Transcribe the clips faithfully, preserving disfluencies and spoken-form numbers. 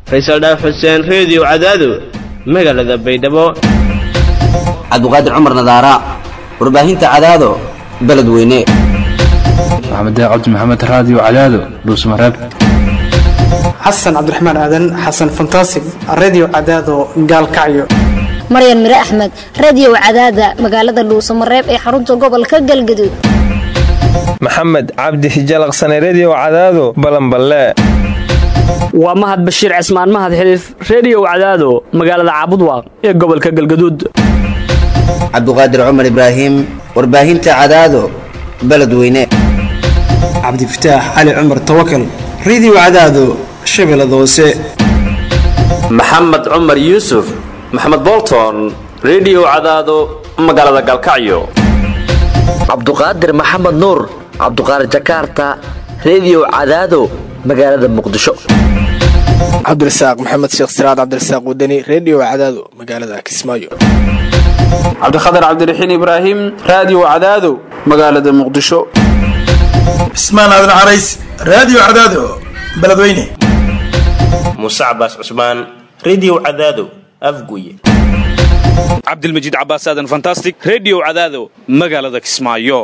Faysal Dhaaf Xuseen Radio Cadaado magaalada Baydhabo. Cabduqaadir Cumar Nadaara warbaahinta Cadaado beledweyne. Maxamed Cabdi Maxamed Radio Cadaado Dhuusmareeb. Xasan Cabdiraxmaan Aadan Xasan Fantastic Radio Cadaado Gaalkacyo. Maryan Mire Axmed Radio Cadaada magaalada Dhuusmareeb ee xarunta gobolka Galgaduud. Maxamed Cabdi Hijalaqsan Radio Cadaado Balanballe. waa Mahad Bashiir Cismaan Mahad Xiriif Radio Cadaado magaalada Caabudwaaq ee gobolka Galgaduud. Cabduqaadir Cumar Ibraahim warbaahinta Cadaado beledweyne. Cabdi Fataax Ali Cumar Tawakkal Radio Cadaado Shabeellada Hoose. Maxamed Cumar Yuusuf Maxamed Bolton Radio Cadaado magaalada Galkacyo. Cabduqaadir Maxamed Nuur Cabduqaadir Jakarta Radio Cadaado magaalada Muqdisho. Cabdirasaaq Maxamed Sheekh Siraad Cabdirasaaq Wadani Radio Cadaado magaalada Kismaayo. Cabdikhadir Cabdiraxiin Ibraahim Radio Cadaado magaalada Muqdisho. Ismaan Aadan Carays Radio Cadaado beledweyne. Musa Abbas Usman Radio Cadaado Afguye. Cabdilmajiid Cabbaas Aadan Fantastic Radio Cadaado magaalada Kismaayo.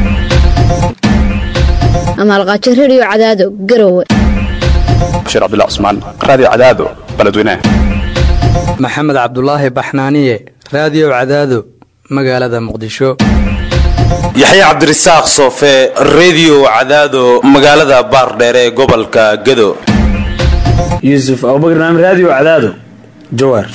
Amal Qaaji Radio Cadaado Garowe. Bashir Abdullah Usman Radio Cadaado beledweyne. Maxamed Cabdullaahi Baxnaaniye Radio Cadaado magaalada Muqdisho. Yaxya Cabdirasaaq Soofe Radio Cadaado magaalada Baardheer ee gobolka Gado. Yusuf Abubakar Naam Radio Cadaado Jowhar.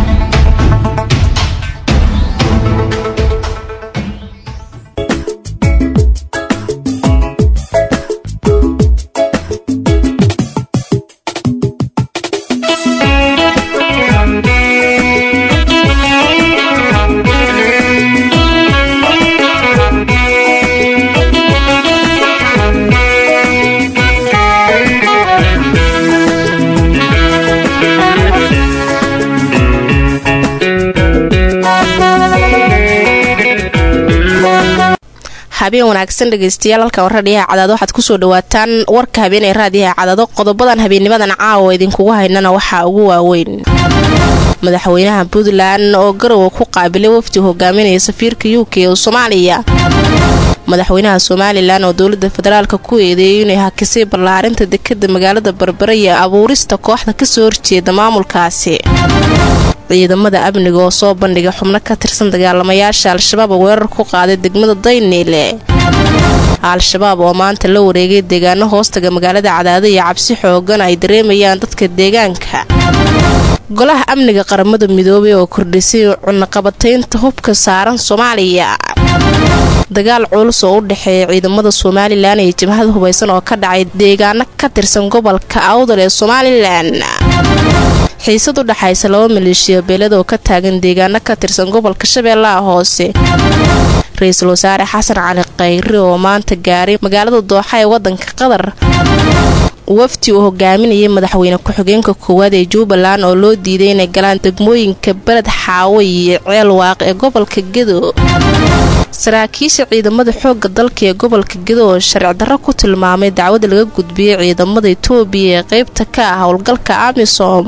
habeen wanaagsan dhageystayaal halka wararka Cadaado waxaad ku soo dhawaataan warka habeen ee raadiyaha Cadaado qodobadan habeennimadan caawa idinku haynana waxa ugu waaweyn madaxweynaha Puntland oo Garowe ku qaabilay wafdi hogaaminaya safiirka U K ee Soomaaliya madaxweynaha Soomaaliland oo dawladda federaalka ku eedeeyay inay hakisay ballaarinta dekedda magaalada Berbera iyo abuurista kooxda ka soo horjeeda maamulkaasi ciidamada amniga oo soo bandhigay xubno ka tirsan dagaalamayaasha Al-Shabaab weerar ku qaaday degmada Daynile Al-Shabaab oo maanta la wareegay deegaano hoostaga magaalada Cadaado iyo cabsi xoogan ay dareemayaan dadka deegaanka golaha amniga qaramada midoobay oo kordhisay cunaqabataynta hubka saaran Soomaaliya dagaal culus oo u dhaxeeya ciidamada Soomaaliland iyo jabhada hubeysan oo ka dhacay deegaano ka tirsan gobolka Awdal ee Soomaaliland xiisad u dhaxaysa laba maleeshiya beelad oo ka taagan deegaano ka tirsan gobolka Shabeellaha Hoose Ra'iisul Wasaare Xasan Cali Khayri oo maanta gaaray magaalada Dooxa ee wadanka Qatar wafti uu hogaaminayay madaxweyne ku-xigeenka koowaad ee Jubbaland oo loo diiday inay galaan degmooyinka Balad Xaawo iyo Ceelwaaq ee gobolka Gedo saraakiisha ciidamada xoogga dalka ee gobolka Gedo oo sharci darro ku tilmaamay dacwad laga gudbiyay ciidamada Itoobiya ee qaybta ka ah howlgalka AMISOM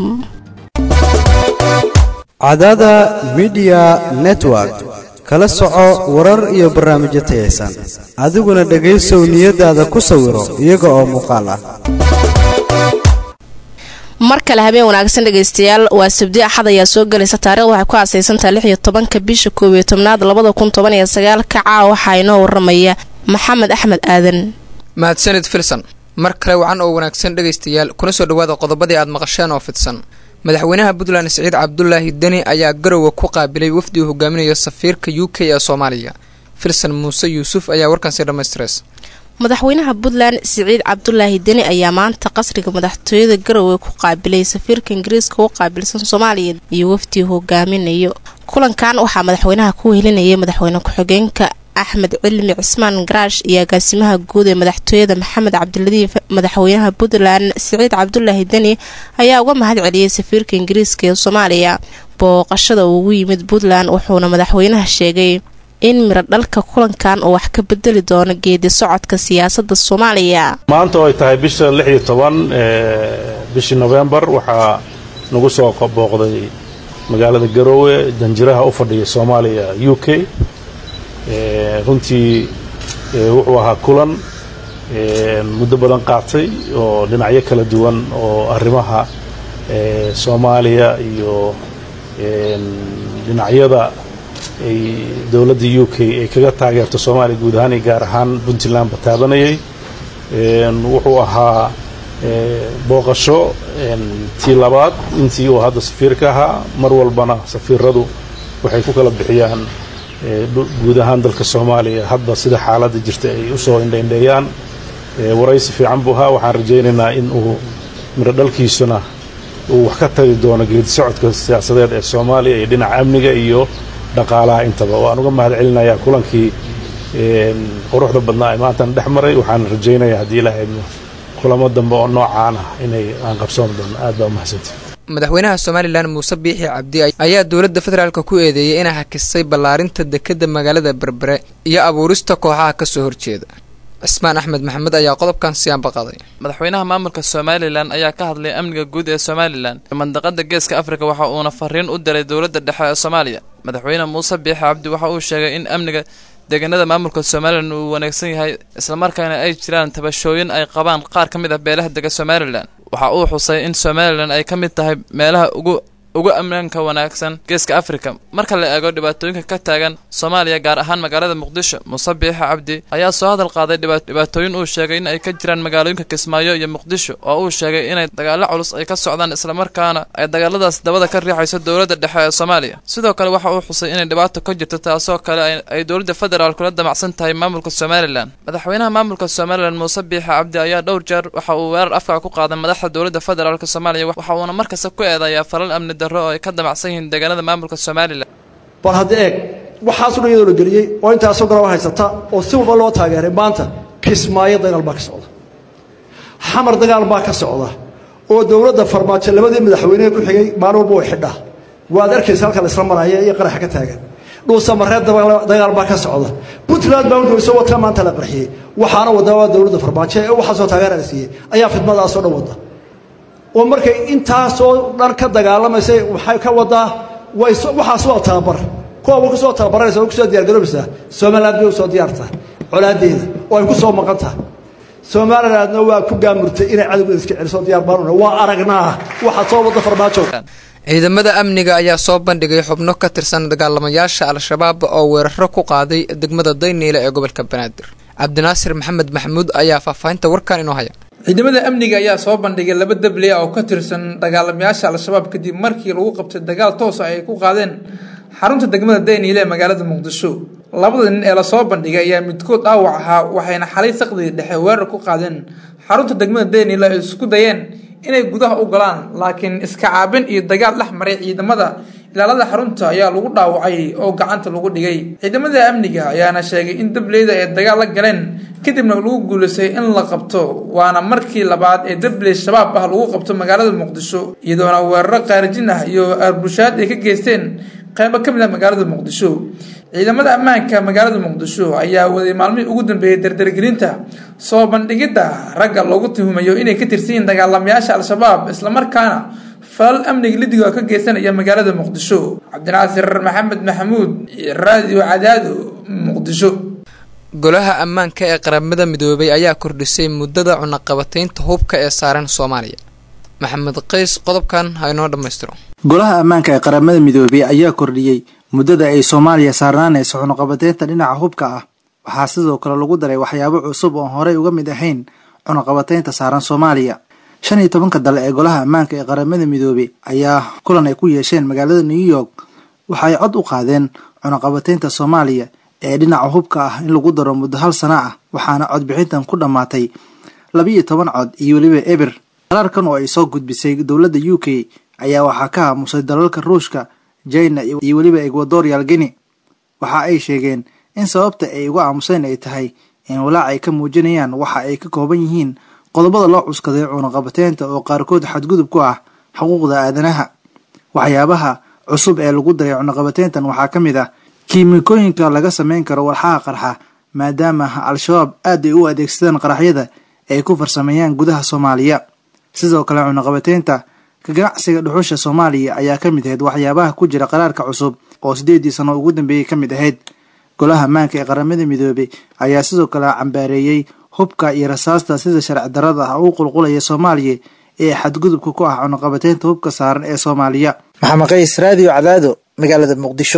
Cadaada Media Network kala soco warar iyo barnaamijyo tayeysan adiguna dhageyso niyadaada ku sawiro iyaga oo muuqaal ah markale habeen wanaagsan dhageystayaal waa sabti axad ayaa soo galaysa taariikhda waxay ku aasaysantaa lix iyo tobanka bisha koob iyo tobnaad labada kun toban iyo sagaal ka caawa waxaa inoo waramaya Maxamed Axmed Aadan mahadsanid Filsan mar kale wacan oo wanaagsan dhageystayaal kuna soo dhawaada qodobadii aad maqasheen oo fidsan madaxweynaha Puntland Saciid Cabdullaahi Dani ayaa Garowe ku qaabilay wafdi uu hogaaminayo safiirka U K ee Soomaaliya Filsan Muuse Yuusuf ayaa warkan si dhameystiray madaxweynaha Puntland Saciid Cabdullaahi Dani ayaa maanta qasriga madaxtooyada Garowe ku qaabilay safiirka Ingiriiska oo qaabilsan Soomaaliya iyo wafdi hogaaminayo kulankan waxa madaxweynaha ku wehelinayay madaxweyne ku-xigeenka Axmed Cilmi Cismaan Garaash iyo agaasimaha guud ee madaxtooyada Maxamed Cabdiladiif madaxweynaha Puntland Saciid Cabdullaahi Dani ayaa uga mahad celiyay safiirka Ingiriiska ee Soomaaliya booqashada uu ugu yimid Puntland wuxuuna madaxweynaha sheegay in mira dhalka kulankan oo wax ka bedeli doono geedi socodka siyaasadda Soomaaliya maanta oo ay tahay bisha lix iyo toban ee bishii November waxa nagu soo booqday magaalada Garowe danjiraha u fadhiya Soomaaliya U K runtii wuxuu ahaa kulan muddo badan qaatay oo dhinacyo kala duwan oo arrimaha Soomaaliya iyo dhinacyada ay dawladda U K ay kaga taageerto Soomaaliya guud ahaan gaar ahaan Puntland bataabanayay wuxuu ahaa booqasho tii labaad intii uu hadda safiirka ahaa mar walbana safiiradu waxay ku kala bixiyaan guud ahaan dalka Soomaaliya hadda sida xaaladda jirta ay u soo indheeyaan waraysi fiican buu ahaa waxaan rajaynaynaa in uu miro dhalkiisuna uu wax ka tagi doono geedi socodka siyaasadeed ee Soomaaliya iyo dhinaca amniga iyo dhaqaalaha intaba waan uga mahadcelinayaa kulankii quruxda badnaa ee maanta dhex maray waxaan rajaynayaa haddii Ilaahay kulamo dambe oo noocaan ah inay aan qabsoon doono aad baa mahadsantahay madaxweynaha Soomaaliland Muuse Biixi Cabdi ayaa dawladda federaalka ku eedeeyay inay hakisay ballaarinta dekedda magaalada Berbere iyo abuurista kooxaha ka soo horjeeda Ismaan Axmed Maxamed ayaa qodobkan siyaan baqaday madaxweynaha maamulka Soomaaliland ayaa ka hadlay amniga guud ee Soomaaliland mandaqada geeska Afrika waxa uu fariin u diray dawladda dhexe ee Soomaaliya madaxweynaha Muuse Biixi Cabdi waxa uu sheegay in amniga deegaanada maamulka Soomaaliland uu wanaagsan yahay isla markaana ay jiraan tabashooyin ay qabaan qaar ka mid ah beelaha deegaanka Soomaaliland waxa uu xusay in Soomaaliland ay ka mid tahay meelaha ugu ugu ammaanka wanaagsan geeska Afrika marka la eego dhibaatooyinka ka taagan Soomaaliya gaar ahaan magaalada Muqdisho Muuse Biixi Cabdi ayaa soo hadal qaaday dhibaatooyin uu sheegay in ay ka jiraan magaalooyinka Kismaayo iyo Muqdisho oo uu sheegay in dagaalo culus ay ka socdaan isla markaana ay dagaaladaas dabada ka riixayso dawladda dhexe ee Soomaaliya sidoo kale waxa uu xusay in dhibaato ka jirto taasoo kale ay dawladda federaalku la damacsan tahay maamulka Soomaaliland madaxweynaha maamulka Soomaaliland Muuse Biixi Cabdi ayaa dhowr jeer waxa uu weerar afka ku qaaday madaxda dawladda federaalka Soomaaliya waxa uu markasta ku eedeeyaa falal amni darro ay ka damacsan yihiin deegaanada maamulka Soomaaliland bal hadda eeg waxaas u iyadoo la geliyay oo intaas soo garab haysata oo si walba loo taageeray maanta Kismaayo dagaal baa ka socda xamar dagaal baa ka socda oo dawladda farmaajo labadii madaxweyne ku xigay maalin walba way xidhaa waad arkaysaa halka la isla maraya iyo qarax ka taagan dhuusa mareed dagaal baa ka socda Puntland baa u soo wata maanta la qarxiyay waxaana wadaa dawladda farmaajo ee waxa soo taageerayay ayaa fidmadaas soo dhawada oo markay intaas oo dhan ka dagaalamayay waxay ka wadaa way waxa soo tabar kuwa ku soo tababaraysa oo ku soo diyaar garoobaysa Soomaaliland way soo diyaartaa colaadeeda oo ay ku soo maqantaa Soomaalilandna waa ku gaamurtay inay cadawga iska celiso diyaar baan waa aragnaa waxa soo wada farmaajo ciidamada amniga ayaa soo bandhigay xubno ka tirsan dagaalamayaasha Al-Shabaab oo weeraro ku qaaday degmada Dayniile ee gobolka Banaadir Cabdinaasir Maxamed Maxamuud ayaa faafahinta warkan inoo haya ciidamada amniga ayaa soo bandhigay laba dabley oo ka tirsan dagaalamayaasha Al-Shabaab kadib markii lagu qabtay dagaal toos ah ay ku qaadeen xarunta degmada Dayniile ee magaalada Muqdisho labada nin ee la soo bandhigay ayaa midkood dhaawac ahaa waxayna xalay saqdi dhexe weerar ku qaadeen xarunta degmada Dayniile ay isku dayeen inay gudaha u galaan laakiin iska caabin iyo dagaal dhex maray ciidamada ilaalada xarunta ayaa lagu dhaawacay oo gacanta lagu dhigay ciidamada amniga ayaana sheegay in dableyda ay dagaal la galeen kadibna lagu guuleysay in la qabto waana markii labaad ee dabley shabaab ah lagu qabto magaalada Muqdisho iyadoona weerar qaarjin ah iyo arbushaad ay ka geysteen qaybo ka mid ah magaalada Muqdisho ciidamada ammaanka magaalada Muqdisho ayaa waday maalmihii ugu dambeeyay dardargelinta soo bandhigida ragga lagu tuhumayo inay ka tirsan dagaalamayaasha Al-Shabaab isla markaana fal amniga lidiga ka geysanaya magaalada Muqdisho Cabdinaasir Maxamed Maxamuud Radio Cadaado Muqdisho golaha ammaanka ee qaramada midoobay ayaa kordhisay muddada cunaqabataynta hubka ee saaran Soomaaliya Maxamed Qays qodobkan ha inoo dhameystiro golaha ammaanka ee qaramada midoobay ayaa kordhiyay muddada ay Soomaaliya saarnaanayso cunaqabataynta dhinaca hubka ah waxaa sidoo kale lagu daray waxyaabo cusub oo horey uga mid ahayn cunaqabataynta saaran Soomaaliya shan iyo tobanka dal ee golaha ammaanka ee qaramada midoobay ayaa kulan ay ku yeesheen magaalada New York waxay cod u qaadeen cunaqabataynta Soomaaliya ee dhinaca hubka ah in lagu daro muddo hal sano ah waxaana cod bixintan ku dhamaatay laba iyo toban cod iyo waliba eber qararkan oo ay soo gudbisay dawladda U K ayaa waxaa ka aamusay dalalka Ruushka China iyo waliba Ecuadorial Guinea waxa ay sheegeen in sababta ay uga aamuseen ay tahay in walaac ay ka muujinayaan waxa ay ka kooban yihiin qodobada loo cuskaday cunaqabataynta oo qaarkood xadgudub ku ah xuquuqda aadanaha waxyaabaha cusub ee lagu daray cunaqabatayntan waxaa ka mid ah kiimikooyinka laga sameyn karo walxaha qarxa maadaama Al-Shabaab aad ay u adeegsadaan qaraxyada ay ku farsameeyaan gudaha Soomaaliya sidoo kale cunaqabataynta ka ganacsiga dhuxusha soomaaliya ayaa ka mid ahayd waxyaabaha ku jira qaraarka cusub oo sideedii sano ugu dambeeyey ka mid ahayd. golaha ammaanka ee qaramada midoobay ayaa sidoo kale cambaareeyey hubka iyo rasaasta sida sharci darrada ah uu qulqulaya soomaaliya ee xadgudubka ku ah cunaqabateynta hubka saaran ee soomaaliya. maxamed qays, raadiyo cadaado, magaalada muqdisho.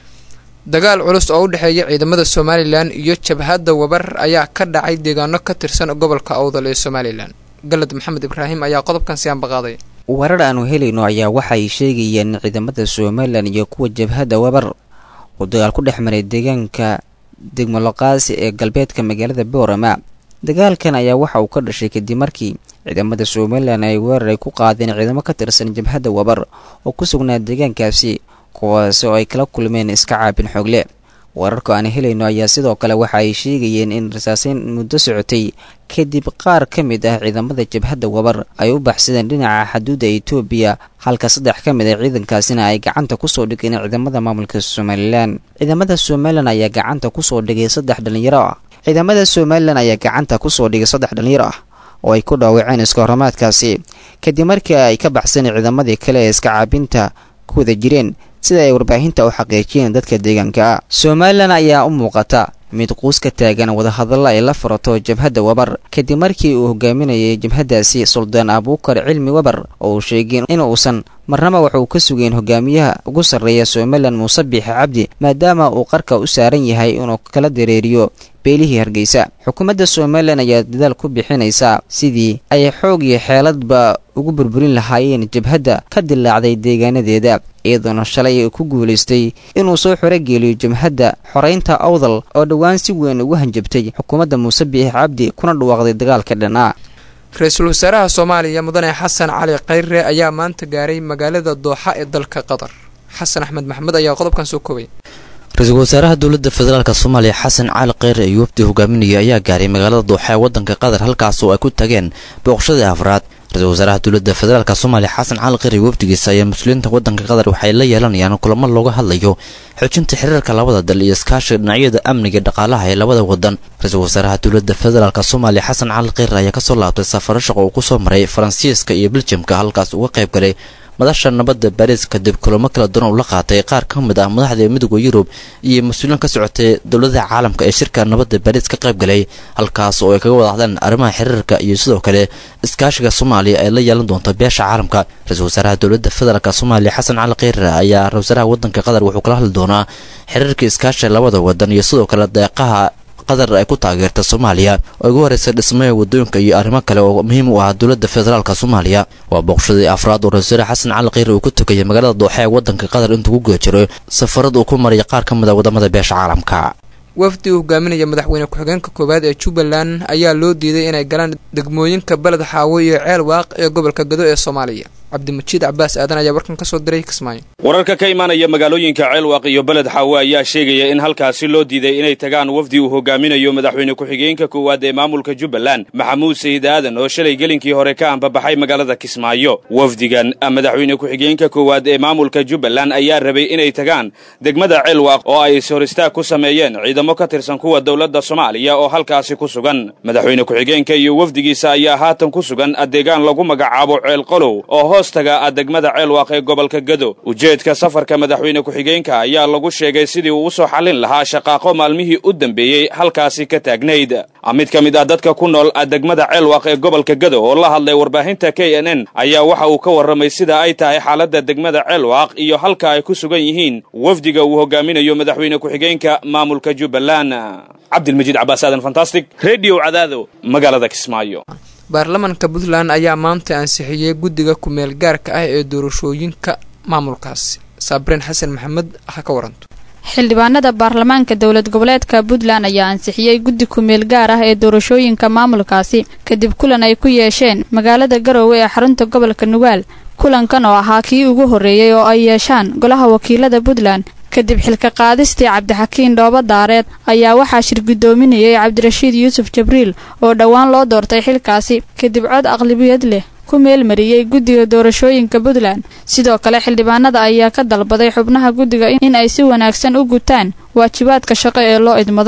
dagaal culus oo u dhexeeya ciidamada somalilan iyo jabhadda wabar ayaa ka dhacay deegaano ka tirsan gobolka awdal ee somalilan. galad maxamed ibraahim ayaa qodobkan si aanbaqaaday. warar aanu helayno ayaa waxay sheegayeen ciidamada somalilan iyo kuwa jabhadda wabar oo dagaal ku dhex maray deegaanka degmoloqaasi ee galbeedka magaalada boorama. dagaalkan ayaa waxa uu ka dhashay kadib markii ciidamada somalilan ay weerar ay ku qaadeen ciidamo ka tirsan jabhadda wabar oo ku sugnaa deegaankaasi, kuwaasi oo ay kala kulmeen iska caabin xoogle. wararka aan helayno ayaa sidoo kale waxa ay sheegayeen in rasaaseyn muddo socotay kadib qaar ka mid ah ciidamada jabhadda wabar ay u baxsadeen dhinaca xuduudda Itoobiya, halka saddex ka mid ah ciidankaasina ay gacanta kusoo dhigeen ciidamada maamulka Somaliland. ciidamada Somaliland ayaa gacanta kusoo dhigay saddex dhalinyaro ah. ciidamada Somaliland ayaa gacanta kusoo dhigay saddex dhalinyaro ah oo ay ku dhaawaceen iska hormaadkaasi kadib markii ay ka baxsadeen ciidamadii kale ee iska caabinta ku wada jireen, sida ay warbaahinta u xaqiijiyeen dadka deegaanka. Somaliland ayaa u muuqata mid quus ka taagan wadahadalla ay la furato jabhadda wabar kadib markii uu hogaaminayay jabhaddaasi Suldaan Abuukar Cilmi Wabar oo uu sheegay in uusan marnaba wax uu ka sugeen hogaamiyaha ugu sarreeya Somaliland Muuse Biixi Cabdi, maadaama uu qarka u saaran yahay inuu kala dareeriyo beelihii Hargeysa. xukuumadda Somaliland ayaa dadaal ku bixinaysa sidii ay xoog iyo xeeladba ugu burburin lahaayeen jabhadda ka dilaacday deegaanadeeda, iyadoona shalay ku guulaystay inuu soo xoregeeliyo jabhadda xoreynta awdal oo dhowaan si weyn ugu hanjabtay xukuumadda Muuse Biixi Cabdi kuna dhawaaqday dagaalka dhanaa. ra-iisul wasaaraha Soomaaliya mudane Xasan Cali Khayre ayaa maanta gaaray magaalada Dooxa ee dalka Qatar. xasan axmed maxamed ayaa qodobkan soo koobay. ra-iisul wasaaraha dowladda federaalka Soomaaliya Xasan Cali Khayre iyo wafdi hogaaminaya ayaa gaaray magaalada Dooxa ee wadanka Qatar, halkaas oo ay ku tageen booqashada afraad. ra-iisul wasaaraha dowladda federaalka Soomaaliya Xasan Cali Khayre iyo wafdigiisa ayaa mas'uuliyiinta wadanka Qatar waxay la yeelanayaan kulamo looga hadlayo xoojinta xiriirka labada dal iyo iskaashiga dhinacyada amniga iyo dhaqaalaha ee labada wadan. ra-iisul wasaaraha dowladda federaalka Soomaaliya Xasan Cali Khayre ayaa ka soo laabtay safar shaqo oo ku soo maray Faransiiska iyo Belgiumka, halkaas uga qayb galay madasha nabadda Paris kadib kulamo kala duwan oo la qaatay qaar ka mid ah madaxda midowga Yurub iyo mas'uuliyiin ka socotay dowladaha caalamka ee shirka nabadda Paris ka qayb galay, halkaas oo ay kaga wada hadleen arrimaha xiriirka iyo sidoo kale iskaashiga Soomaaliya ay la yeelan doonto beesha caalamka. ra-iisul wasaaraha dowladda federaalka Soomaaliya Xasan Cali Khayre ayaa ra-iisul wasaaraha wadanka Qatar wuxuu kala hadli doonaa xiriirka iskaashiga labada wadan iyo sidoo kale deeqaha Qatar ay ku taageerta Soomaaliya oo ugu horeysay dhismaha wadooyinka iyo arrimo kale oo muhiim u ah dowladda federaalka Soomaaliya. waa booqashadii afraad oo ra-iisul wasaare Xasan Cali Khayre uu ku tagay magaalada Dooxa ee wadanka Qatar intuu ku guda safarad uu ku maray qaar ka mid ah wadamada beesha caalamka. wafdi hogaaminaya madaxweyne ku-xigeenka koowaad ee Jubbaland ayaa loo diiday inay galaan degmooyinka Balad Xaawo iyo Ceel Waaq ee gobolka Gado ee Soomaaliya. cabdimajiid cabaas aadan ayaa warkan ka soo diray Kismaayo. wararka ka imaanaya magaalooyinka Ceel Waaq iyo Balad Xaawo ayaa sheegaya in halkaasi loo diiday inay tagaan wafdi uu hogaaminayo madaxweyne ku-xigeenka koowaad ee maamulka Jubbaland Maxamuud Sayid Aadan oo shalay gelinkii hore ka anbabaxay magaalada Kismaayo. wafdigan madaxweyne ku-xigeenka koowaad ee maamulka Jubbaland ayaa rabay inay tagaan degmada Ceel Waaq oo ay horistaag ku sameeyeen ciidamo ka tirsan kuwa dowladda Soomaaliya oo halkaasi ku sugan. madaxweyne ku-xigeenka iyo wafdigiisa ayaa haatan ku sugan adeegaan lagu magacaabo Ceel Qolow oo hoostaga degmada Ceel Waaq ee gobolka Gado. ujeedka safarka madaxweyne ku-xigeenka ayaa lagu sheegay sidii uu u soo xalin lahaa shaqaaqo maalmihii u dambeeyay halkaasi ka taagnayd. mid ka mid ah dadka ku nool degmada Ceel Waaq ee gobolka Gado oo la hadlay warbaahinta K N N ayaa waxa uu ka warramay sida ay tahay xaaladda degmada Ceel Waaq iyo halka ay ku sugan yihiin wafdiga uu hogaaminayo madaxweyne ku-xigeenka maamulka Jubbaland. cabdilmajiid cabaas aadan fantastic radio cadaado magaalada Kismaayo. baarlamaanka Puntland ayaa maanta ansixiyay guddiga ku-meel gaarka ah ee doorashooyinka maamulkaasi. Sabreen Xasan Maxamed ha ka waranto. xildhibaanada baarlamaanka dowlad goboleedka Puntland ayaa ansixiyay guddi ku-meel gaar ah ee doorashooyinka maamulkaasi kadib kulan ay ku yeesheen magaalada Garowe ee xarunta gobolka Nugaal. kulankan oo ahaa kii ugu horeeyay oo ay yeeshaan golaha wakiilada Puntland kadib xilka qaadistii Cabdixakiin Dhoobo Daareed ayaa waxaa shir gudoominayay Cabdirashiid Yuusuf Jibriil oo dhawaan loo doortay xilkaasi kadib cod aqlabiyad leh ku meel mariyay guddiga doorashooyinka Puntland. sidoo kale xildhibaanada ayaa ka dalbaday xubnaha guddiga in ay si wanaagsan u gutaan waajibaadka shaqo ee loo idmaday.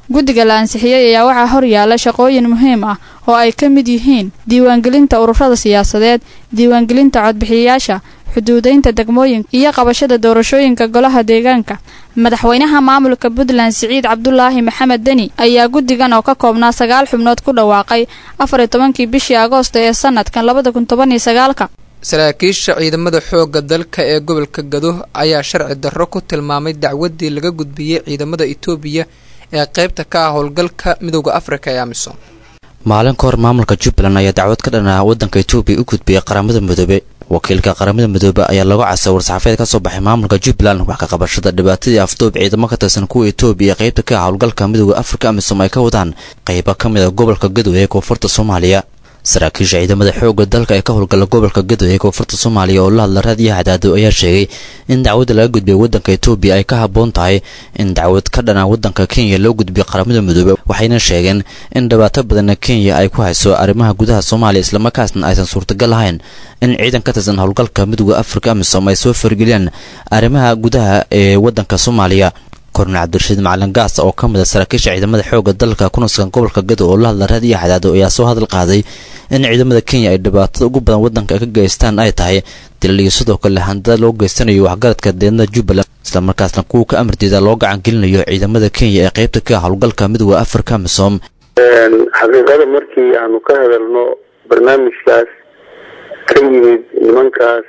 guddiga la ansixiyey ayaa waxaa horyaala shaqooyin muhiim ah oo ay ka mid yihiin diiwaangelinta ururada siyaasadeed, diiwaangelinta codbixiyayaasha, xuduudaynta degmooyinka iyo qabashada doorashooyinka golaha deegaanka. madaxweynaha maamulka Puntland Siciid Cabdulaahi Maxamed Deni ayaa guddigan oo ka koobnaa sagaal xubnood ku dhawaaqay afar iyo tobankii bishii Agoosto ee sanadkan labada kun toban iyo sagaalka. saraakiisha ciidamada xoogga dalka ee gobolka Gado ayaa sharci darro ku tilmaamay dacwadii laga gudbiyay ciidamada Itoobiya ee qaybta ka ah howlgalka midowga Afrika ee AMISOM. maalin ka hor maamulka Jubbaland ayaa dacwad ka dhan ah waddanka Itoobiya u gudbiyay qaramada midoobe. wakiilka qaramada midoobe ayaa lagu casay war-saxaafadeed ka soo baxay maamulka Jubbaland wax ka qabashada dhibaatadii afduub ciidamo ka tirsan kuwa Itoobiya ee qaybta ka ah howlgalka midowga Afrika AMISOM ay ka wadaan qaybo ka mid ah gobolka Gado ee koonfurta Soomaaliya. saraakiisha ciidamada xoogga dalka ee ka howlgala gobolka Gado ee koonfurta Soomaaliya oo la hadla raadiyaha Cadaado ayaa sheegay in dacwadda laga gudbiyay waddanka Itoobiya ay ka habboon tahay in dacwad ka dhan ah waddanka Kenya loo gudbiyo qaramada midoobe. waxayna sheegeen in dhibaato badan Kenya ay ku hayso arrimaha gudaha Soomaaliya isla markaasna aysan suurtagal ahayn in ciidan ka tirsan howlgalka midowga Afrika AMISOM ay soo fargeliyaan arrimaha gudaha ee waddanka Soomaaliya. kornel cabdirashiid macalin gaas oo ka mid ah saraakiisha ciidamada xoogga dalka kuna sugan gobolka Gado oo la hadla raadiyaha Cadaado ayaa soo hadal qaaday in ciidamada Kenya ay dhibaatada ugu badan waddanka ka geystaan ay tahay dilal iyo sidoo kale handada loo geystanayo waxgaradka deegaanada Jubbaland isla markaasna kuwa ka amardiida loo gacan gelinayo ciidamada Kenya ee qaybta ka ah howlgalka midowga Afrika AMISOM. xaqiiqada markii aanu ka hadalno barnaamijkaas ka yimid nimankaas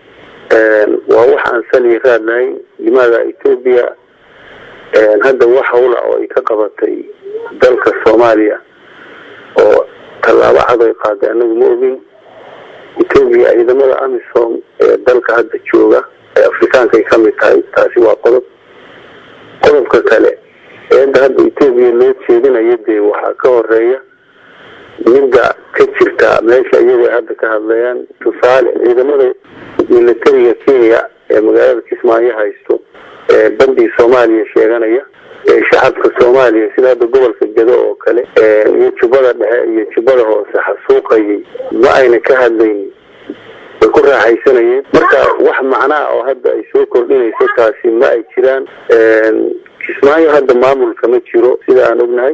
waa wax aan sali raadnahay limaada Itoobiya hadda wax howla oo ay ka qabatay dalka Soomaaliya oo tallaabo cad ay qaaday anagu ma ogin. Itoobiya ciidamada AMISOM ee dalka hadda jooga ee Afrikaanka ay ka mid tahay taasi waa qodob. qodobka kale ee hadda Itoobiya loo jeedinayo dee waxaa ka horeeya midda ka jirta meesha iyagu hadda ka hadlayaan. tusaale ciidamada militariga Kenya ee magaalada Kismaayo haysto ee bandii Soomaaliya sheeganaya ee shacabka Soomaaliya sida hadda gobolka Gado oo kale ee iyo Jubbada Dhexe iyo Jubbada Hoose xasuuqayay ma ayna ka hadlayn way ku raaxaysanayeen. marka wax macnaa oo hadda ay soo kordhinayso taasi ma ay jiraan. Kismaayo hadda maamulka ma jiro sida aan ognahay.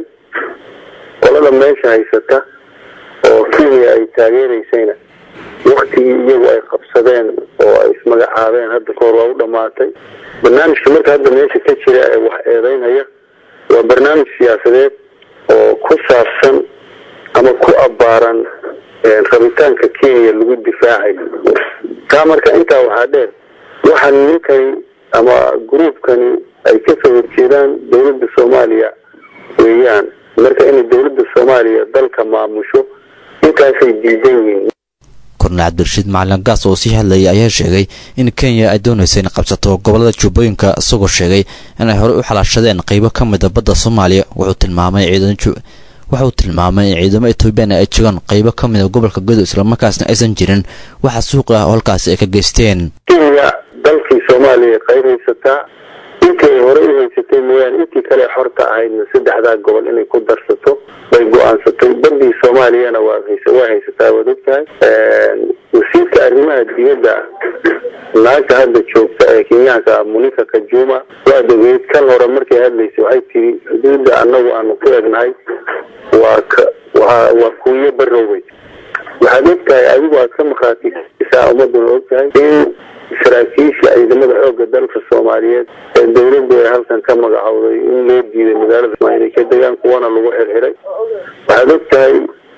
qolada meesha haysata oo Kenya ay taageeraysayna waqtigii iyagu ay qabsadeen oo ay ismagacaabeen hadda kahor waa u dhammaatay. barnaamijka marka hadda meesha ka jira ee wax eedeynaya waa barnaamij siyaasadeed oo ku saabsan ama ku abbaaran rabitaanka Kenya lagu difaacayo. taa marka intaa waxaa dheer waxaan ninkani ama gruubkani ay ka soo horjeedaan dowladda Soomaaliya weeyaan. marka in dowladda Soomaaliya dalka maamusho intaasay diidan yihiin. kornel cabdirashiid macalin gaas oo sii hadlayay ayaa sheegay in Kenya ay doonayso in qabsato gobolada Jubbooyinka isagoo sheegay in ay hore u xalaashadeen qaybo ka mid ah badda Soomaaliya. wuxuu tilmaamay ciidan wuxuu tilmaamay in ciidamada Itoobiya ay joogaan qaybo ka mid ah gobolka Gado isla markaasna aysan jirin waxa suuq ah oo halkaas ay ka geysteen. Kenya dalkii Soomaaliya qaybeysataa intii hore u haysatay mooyaan intii kale xorta ahaydna saddexdaa gobol inay ku darsato way go'aansatay. bandii Soomaaliyana waa haysataa haysataa wadagtahay. wasiirka arrimaha dibadda naagta hadda joogta ee Kenyaanka Monica Kajuma waa dogeyd kan hore markay hadlaysay waxay tiri xuduudda annagu aanu ku egnahay waa waa waa kuwiyo barrowey. waxaad ogtahay adigu aad ka maqaatisaa ummaduna ogtahay in saraakiisha ciidamada xoogga dalka Soomaaliyeed ee dowladda ay halkan ka magacowday in loo diiday magaalada Kismaayo ka degaan kuwana lagu xirxiray. waxaad ogtahay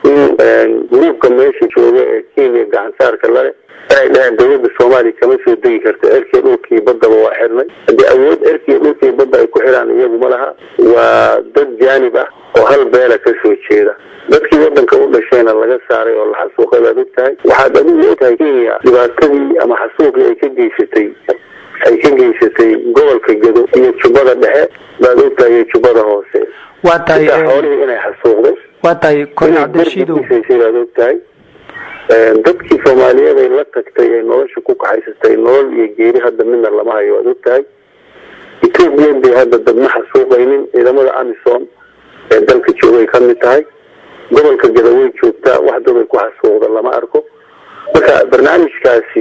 in gruubka meesha jooga ee Kenya gacan saarka leh ay dhahaan dowladda Soomaaliya kama soo degi karto erkii dhulkii badda waa xirnay. haddii awood erkii dhulkii badda ay ku xiraan iyagu ma laha. waa dad jaanib ah oo hal beela ka soo jeeda. dadkii waddanka u dhashayna laga saaray oo la xasuuqay baad ogtahay. waxaad adigu ogtahay Kenya dhibaatadii ama xasuuqii ay ka geysatay ay ka geysatay gobolka Gado iyo Jubbada Dhexe baad ogtahay iyo Jubbada Hoose. waa tahay xoolihii inay xasuuqday. waa tahay kornel cabdirashiid baad ogtahay dadkii Soomaaliyeed ay la tagtay ee nolosha ku kaxaysatay nolol iyo geeri hadda midna lama hayo waad ogtahay. Itoobiya bay hadda dadna xasuuqaynin. ciidamada AMISOM ee dalka joogay ka mid tahay. gobolka Gado way joogtaa wax dad ay ku xasuuqda lama arko. marka barnaamijkaasi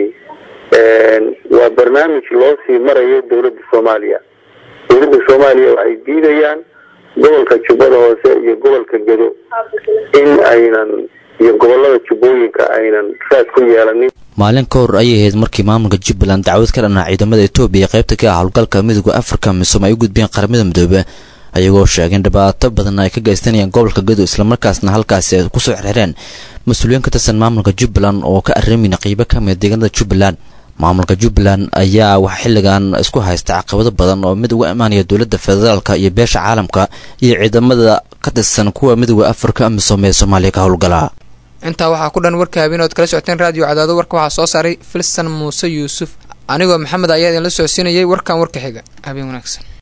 waa barnaamij loo sii marayo dowladda Soomaaliya. dowladda Soomaaliya waxay diidayaan gobolka jubbada hoose iyo gobolka gedo in aynan iyo gobolada jubbooyinka aynan raad ku yeelanin. maalin ka hor ayay ahayd markii maamulka jubbaland dacwad ka dhanaa ciidamada etoobiya qaybta ka ah howlgalka midowga afrika misom ay u gudbiyeen qaramada midoobe ayagoo sheegeen dhibaato badan ay ka geystanayaan gobolka gedo islamarkaasna halkaasi ay kusoo xirxireen mas-uuliyiin ka tirsan maamulka jubbaland oo ka arrimayna qiibo ka mid deegaanada jubbaland. maamulka jubbaland ayaa wax xilligan isku haysta caqabado badan oo mid uga imaanaya dowladda federaalka iyo beesha caalamka iyo ciidamada ka tirsan kuwa midowga afrika misom ee soomaaliya ka howlgala. intaa waxaa ku dhan warka habeen ood kala socoteen raadiyo cadaado. warka waxaa soo saaray filsan muuse yuusuf, anigoo maxamed ayaa idinla socodsiinayay warkan warka xiga. habeen wanaagsan.